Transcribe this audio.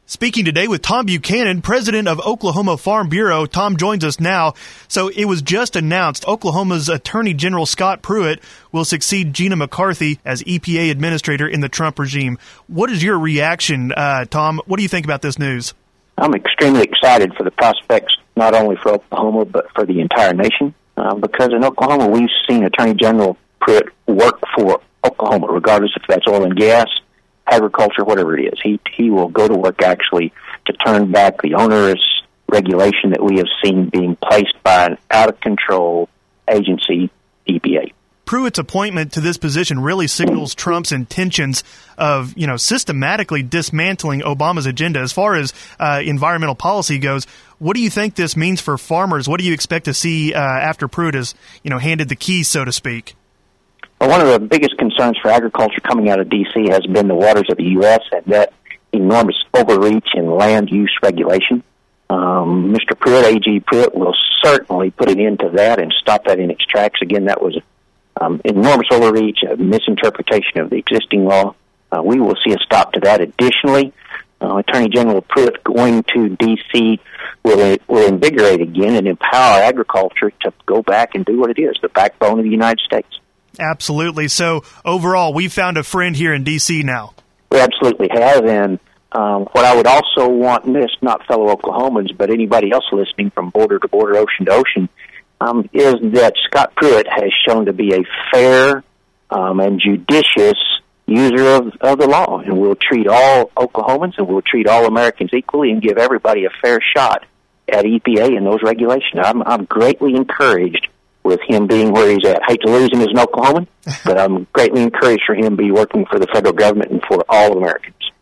Speaking today with Tom Buchanan, president of Oklahoma Farm Bureau. Tom joins us now. So it was just announced Oklahoma's Attorney General Scott Pruitt will succeed Gina McCarthy as EPA administrator in the Trump regime. What is your reaction, Tom? What do you think about this news? I'm extremely excited for the prospects, not only for Oklahoma, but for the entire nation. Because in Oklahoma, we've seen Attorney General Pruitt work for Oklahoma, regardless if that's oil and gas, agriculture, whatever it is. He will go to work actually to turn back the onerous regulation that we have seen being placed by an out-of-control agency, EPA. Pruitt's appointment to this position really signals Trump's intentions of, systematically dismantling Obama's agenda as far as environmental policy goes. What do you think this means for farmers? What do you expect to see after Pruitt has, handed the keys, so to speak? Well, one of the biggest concerns for agriculture coming out of D.C. has been the waters of the U.S. and that enormous overreach in land use regulation. Mr. Pruitt, A.G. Pruitt, will certainly put an end to that and stop that in its tracks. Again, that was enormous overreach, a misinterpretation of the existing law. We will see a stop to that. Additionally, Attorney General Pruitt going to D.C. will invigorate again and empower agriculture to go back and do what it is, the backbone of the United States. Absolutely. So overall, we've found a friend here in D.C. now. We absolutely have, and what I would also want this, not fellow Oklahomans, but anybody else listening from border to border, ocean to ocean, is that Scott Pruitt has shown to be a fair and judicious user of the law, and will treat all Oklahomans and will treat all Americans equally and give everybody a fair shot at EPA and those regulations. I'm greatly encouraged with him being where he's at. I hate to lose him as an Oklahoman, but I'm greatly encouraged for him to be working for the federal government and for all Americans.